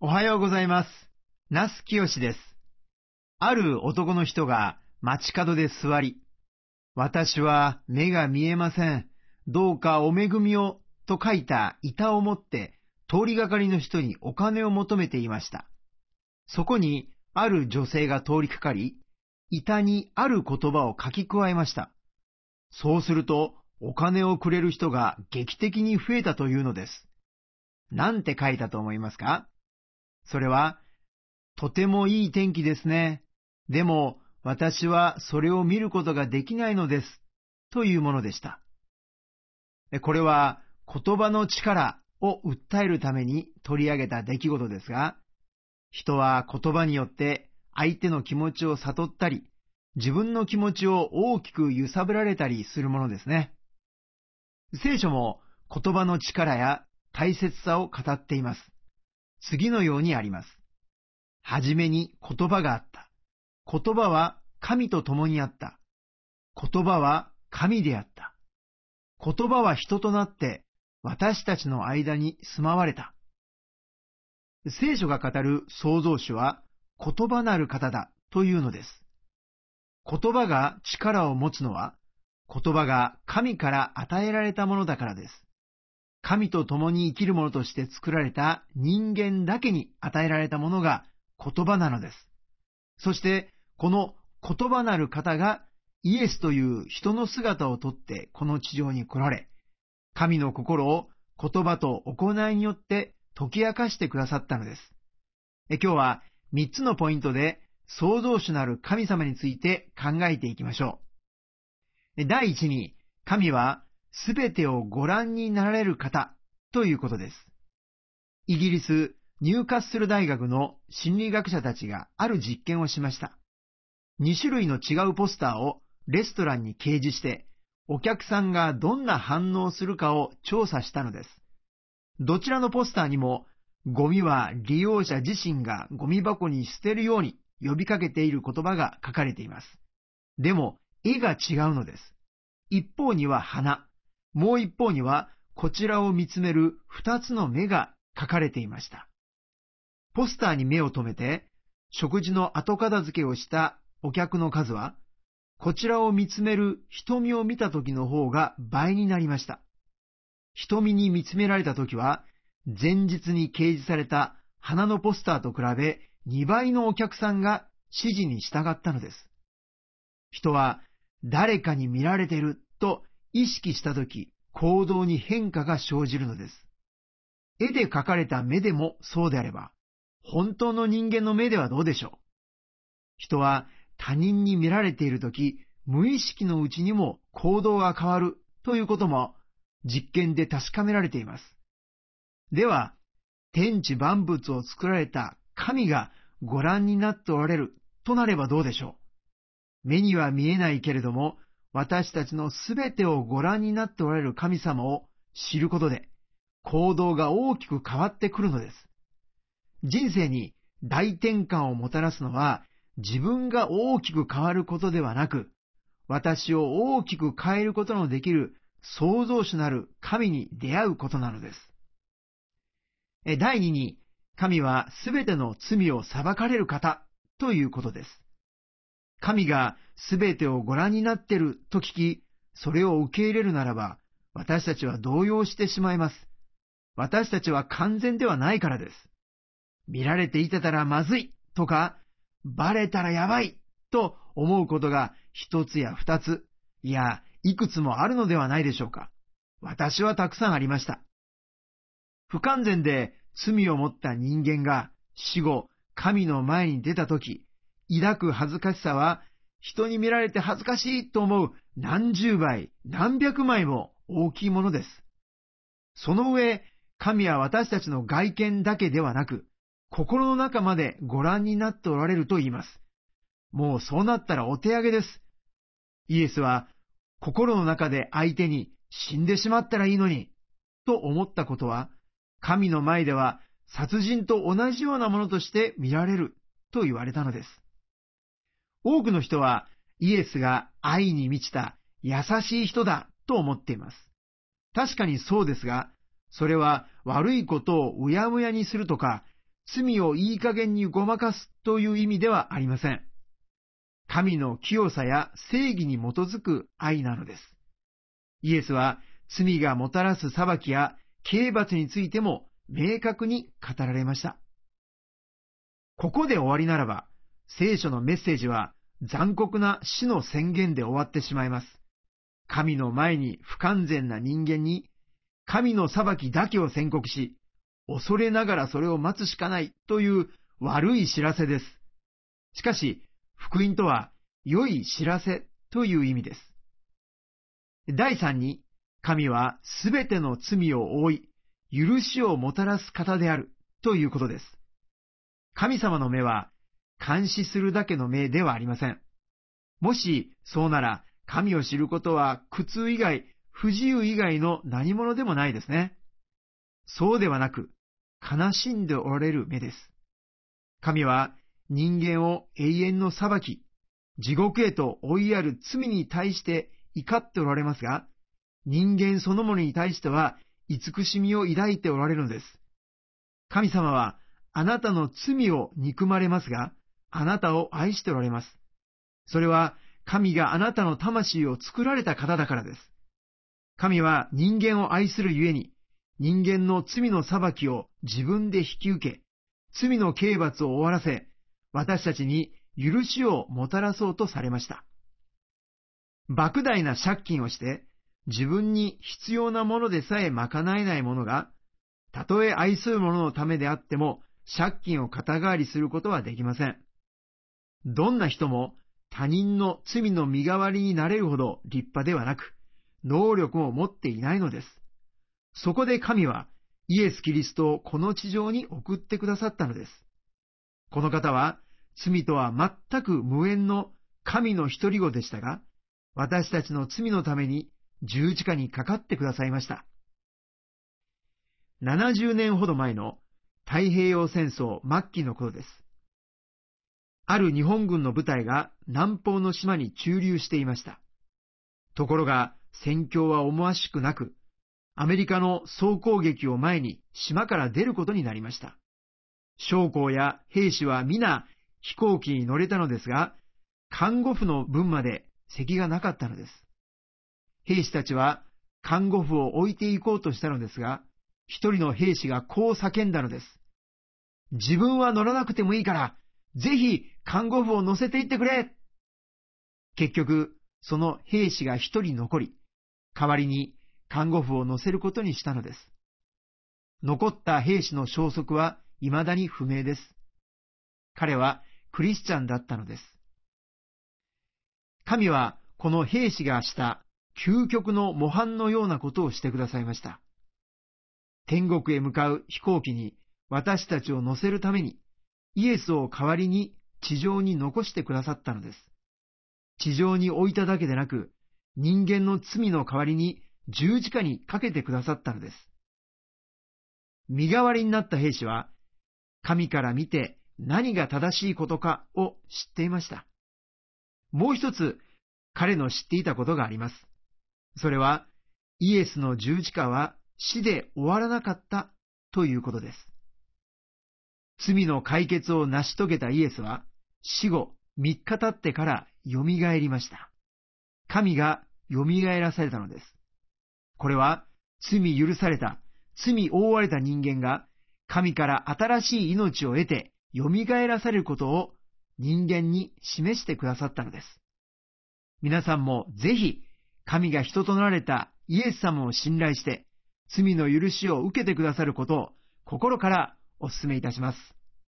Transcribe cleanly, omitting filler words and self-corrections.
おはようございます。那須清です。ある男の人が街角で座り、私は目が見えません。どうかお恵みを、と書いた板を持って通りがかりの人にお金を求めていました。そこにある女性が通りかかり、板にある言葉を書き加えました。そうすると、お金をくれる人が劇的に増えたというのです。なんて書いたと思いますか？それは、とてもいい天気ですね。でも、私はそれを見ることができないのです。というものでした。これは、言葉の力を訴えるために取り上げた出来事ですが、人は言葉によって相手の気持ちを悟ったり、自分の気持ちを大きく揺さぶられたりするものですね。聖書も言葉の力や大切さを語っています。次のようにあります。はじめに言葉があった。言葉は神と共にあった。言葉は神であった。言葉は人となって私たちの間に住まわれた。聖書が語る創造主は言葉なる方だというのです。言葉が力を持つのは、言葉が神から与えられたものだからです。神と共に生きるものとして作られた人間だけに与えられたものが言葉なのです。そして、この言葉なる方がイエスという人の姿をとってこの地上に来られ、神の心を言葉と行いによって解き明かしてくださったのです。今日は3つのポイントで創造主なる神様について考えていきましょう。第一に、神はすべてをご覧になられる方ということです。イギリス・ニューカッスル大学の心理学者たちがある実験をしました。2種類の違うポスターをレストランに掲示して、お客さんがどんな反応をするかを調査したのです。どちらのポスターにも、ゴミは利用者自身がゴミ箱に捨てるように呼びかけている言葉が書かれています。でも、絵が違うのです。一方には花、もう一方にはこちらを見つめる二つの目が書かれていました。ポスターに目を留めて、食事の後片付けをしたお客の数は、こちらを見つめる瞳を見た時の方が倍になりました。瞳に見つめられた時は、前日に掲示された花のポスターと比べ2倍のお客さんが指示に従ったのです。人は誰かに見られていると意識したとき、行動に変化が生じるのです。絵で描かれた目でもそうであれば、本当の人間の目ではどうでしょう。人は他人に見られているとき、無意識のうちにも行動が変わるということも実験で確かめられています。では、天地万物を作られた神がご覧になっておられるとなればどうでしょう。目には見えないけれども、私たちのすべてをご覧になっておられる神様を知ることで、行動が大きく変わってくるのです。人生に大転換をもたらすのは、自分が大きく変わることではなく、私を大きく変えることのできる創造主なる神に出会うことなのです。第二に、神はすべての罪を裁かれる方ということです。神がすべてをご覧になっていると聞き、それを受け入れるならば、私たちは動揺してしまいます。私たちは完全ではないからです。見られていてたらまずいとか、バレたらやばいと思うことが一つや二つ、いや、いくつもあるのではないでしょうか。私はたくさんありました。不完全で罪を持った人間が死後、神の前に出たとき、抱く恥ずかしさは、人に見られて恥ずかしいと思う何十倍、何百倍も大きいものです。その上、神は私たちの外見だけではなく、心の中までご覧になっておられると言います。もうそうなったらお手上げです。イエスは、心の中で相手に死んでしまったらいいのに、と思ったことは、神の前では殺人と同じようなものとして見られると言われたのです。多くの人はイエスが愛に満ちた優しい人だと思っています。確かにそうですが、それは悪いことをうやむやにするとか、 罪をいい加減にごまかすという意味ではありません。神の清さや正義に基づく愛なのです。イエスは罪がもたらす裁きや刑罰についても明確に語られました。ここで終わりならば、聖書のメッセージは残酷な死の宣言で終わってしまいます。神の前に不完全な人間に神の裁きだけを宣告し、恐れながらそれを待つしかないという悪い知らせです。しかし、福音とは良い知らせという意味です。第3に、神はすべての罪を負い、許しをもたらす方であるということです。神様の目は監視するだけの目ではありません。もしそうなら、神を知ることは苦痛以外、不自由以外の何者でもないですね。そうではなく、悲しんでおられる目です。神は人間を永遠の裁き、地獄へと追いやる罪に対して怒っておられますが、人間そのものに対しては慈しみを抱いておられるのです。神様はあなたの罪を憎まれますが、あなたを愛しておられます。それは神があなたの魂を作られた方だからです。神は人間を愛するゆえに、人間の罪の裁きを自分で引き受け、罪の刑罰を終わらせ、私たちに許しをもたらそうとされました。莫大な借金をして、自分に必要なものでさえ賄えないものが、たとえ愛する者のためであっても、借金を肩代わりすることはできません。どんな人も他人の罪の身代わりになれるほど立派ではなく、能力も持っていないのです。そこで神はイエス・キリストをこの地上に送ってくださったのです。この方は罪とは全く無縁の神の一人子でしたが、私たちの罪のために十字架にかかってくださいました。70年ほど前の太平洋戦争末期の頃です。ある日本軍の部隊が南方の島に駐留していました。ところが戦況は思わしくなく、アメリカの総攻撃を前に島から出ることになりました。将校や兵士は皆飛行機に乗れたのですが、看護婦の分まで席がなかったのです。兵士たちは看護婦を置いていこうとしたのですが、一人の兵士がこう叫んだのです。自分は乗らなくてもいいから、ぜひ看護婦を乗せていってくれ。結局、その兵士が一人残り、代わりに看護婦を乗せることにしたのです。残った兵士の消息は未だに不明です。彼はクリスチャンだったのです。神はこの兵士がした究極の模範のようなことをしてくださいました。天国へ向かう飛行機に私たちを乗せるために、イエスを代わりに地上に残してくださったのです。地上に置いただけでなく、人間の罪の代わりに十字架にかけてくださったのです。身代わりになった兵士は、神から見て何が正しいことかを知っていました。もう一つ、彼の知っていたことがあります。それは、イエスの十字架は死で終わらなかったということです。罪の解決を成し遂げたイエスは、死後3日経ってからよみがえりました。神がよみがえらされたのです。これは、罪許された、罪覆われた人間が、神から新しい命を得て、よみがえらされることを人間に示してくださったのです。皆さんもぜひ、神が人となられたイエス様を信頼して、罪の許しを受けてくださることを心からお勧めいたします。